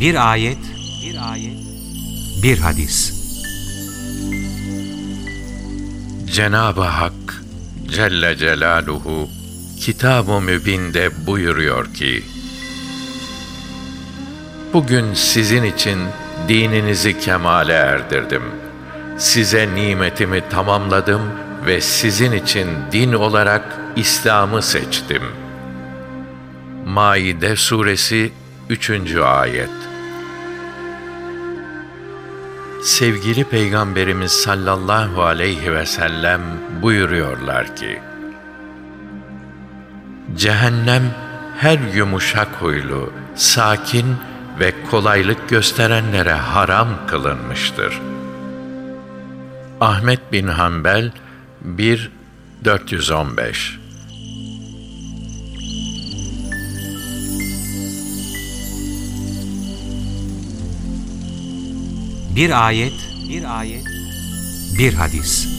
Bir ayet, bir hadis. Cenab-ı Hak Celle Celaluhu Kitab-ı Mübin'de buyuruyor ki: Bugün sizin için dininizi kemale erdirdim. Size nimetimi tamamladım ve sizin için din olarak İslam'ı seçtim. Maide Suresi 3. Ayet. Sevgili Peygamberimiz sallallahu aleyhi ve sellem buyuruyorlar ki: Cehennem her yumuşak huylu, sakin ve kolaylık gösterenlere haram kılınmıştır. Ahmet bin Hanbel 1-415. Bir ayet, bir hadis.